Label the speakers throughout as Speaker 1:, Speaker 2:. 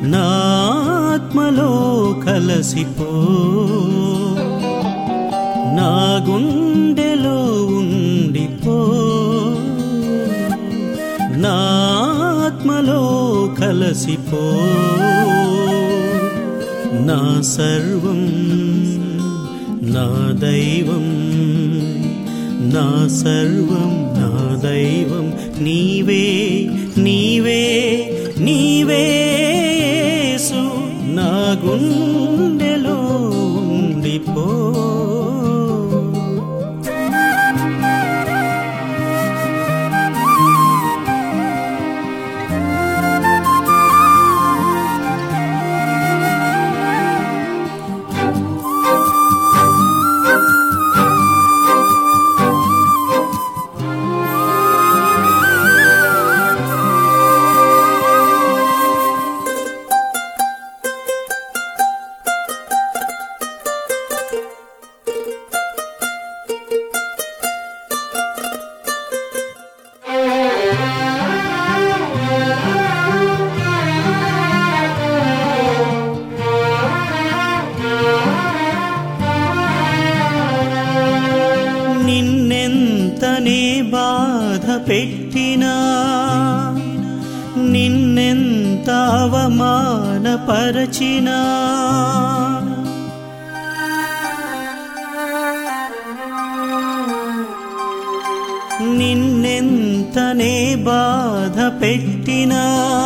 Speaker 1: నా ఆత్మలో కలసిపో, నా గుండెలో ఉండిపో, నా ఆత్మలో కలసిపో, నా సర్వం నా దైవం, నా సర్వం నా దైవం, నీవే నీవే నీవే యేసు, నా గుండెలో ఉండిపో. నిన్నెంతనే బాధ పెట్టినా, నిన్నెంత అవమానపరచినా, నిన్నెంతనే బాధ పెట్టినా,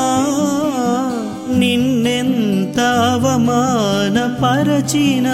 Speaker 1: నిన్నెంత అవమానపరచినా,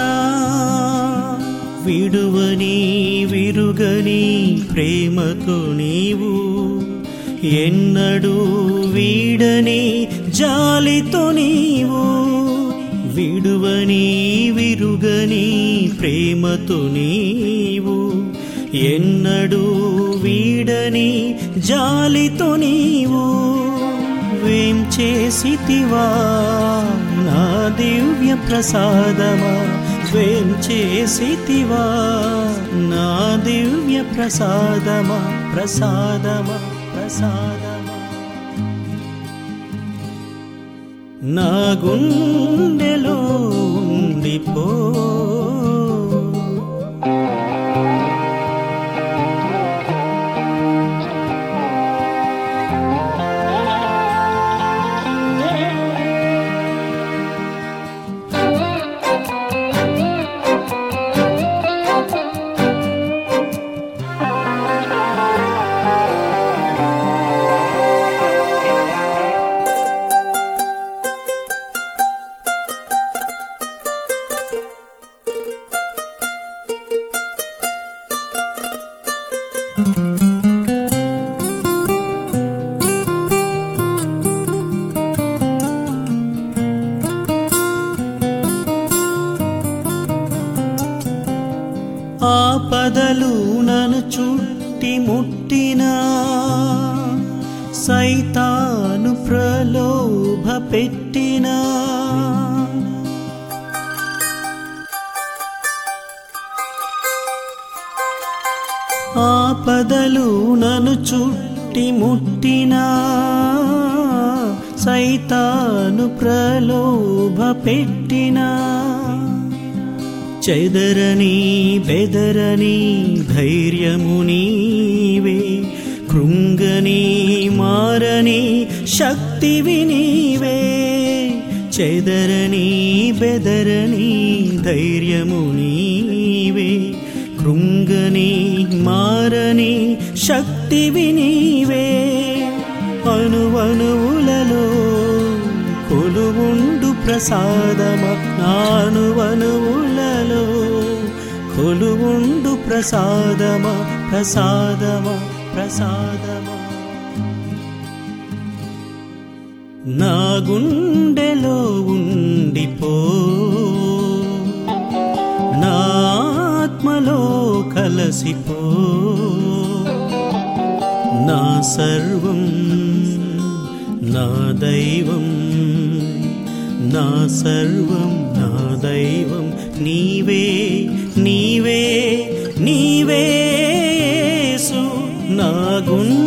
Speaker 1: విడువని విరుగని ప్రేమకు నీవు, ఎన్నడూ వీడని జాలితో నీవు, విడువని విరుగని ప్రేమతో నీవు, ఎన్నడూ వీడని జాలితో నీవు, వేం చేసితివా నా దివ్య ప్రసాదమా, వేం చేసితివా నా దివ్య ప్రసాదమా, ప్రసాదమా ప్రసాదమా, నా గుండెలో ఉండిపో. ఆపదలు నన్ను చుట్టి ముట్టినా, సైతాను ప్రలోభ పెట్టినా, ఆపదలు నన్ను చుట్టి ముట్టినా, సైతాను ప్రలోభ పెట్టినా, చెదరని బెదరని ధైర్యము నీవే, కృంగని మారని శక్తివి నీవే, చెదరని బెదరని ధైర్యము నీవే, కృంగని మారని శక్తివి నీవే, అణువణువులలో కొలువుండు ప్రసాదమా, నానువనువులలో కొలువుండు ప్రసాదమా, ప్రసాదమా ప్రసాదమా, నా గుండెలో ఉండిపో, నా ఆత్మలో కలసిపో, నా సర్వం నా దైవం, నా సర్వం నా దైవం, నీవే నీవే నీవే యేసు, నా గుండెలో